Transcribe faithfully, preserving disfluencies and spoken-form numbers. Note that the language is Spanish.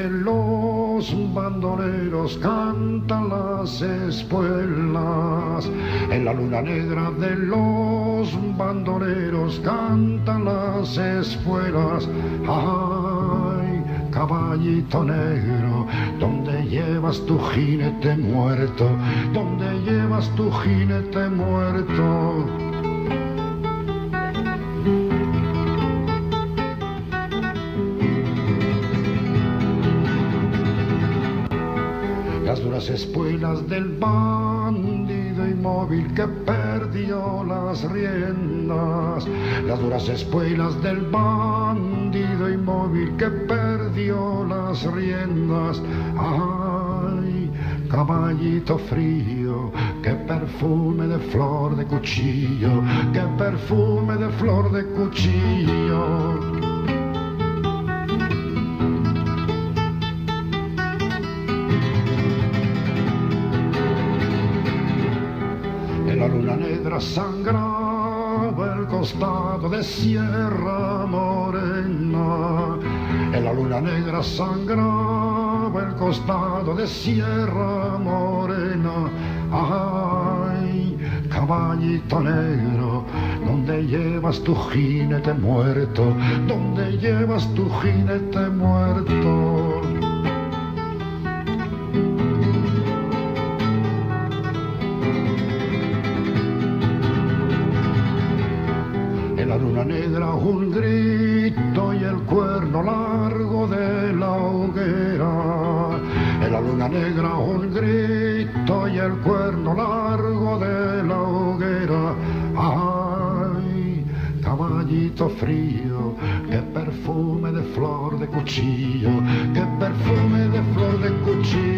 los bandoleros cantan las espuelas. En la luna negra de los bandoleros cantan las espuelas. Ay, caballito negro, ¿dónde llevas tu jinete muerto? ¿Dónde llevas tu jinete muerto? Las duras espuelas del bandido inmóvil que perdió las riendas. Las duras espuelas del bandido inmóvil que perdió las riendas. Ay, caballito frío, qué perfume de flor de cuchillo, qué perfume de flor de cuchillo. La luna negra sangraba el costado de Sierra Morena. En la luna negra sangraba el costado de Sierra Morena. Ay, caballito negro, ¿dónde llevas tu jinete muerto? ¿Dónde llevas tu jinete muerto? La luna negra un grito y el cuerno largo de la hoguera. En la luna negra un grito y el cuerno largo de la hoguera. Ay, caballito frío, qué perfume de flor de cuchillo, qué perfume de flor de cuchillo.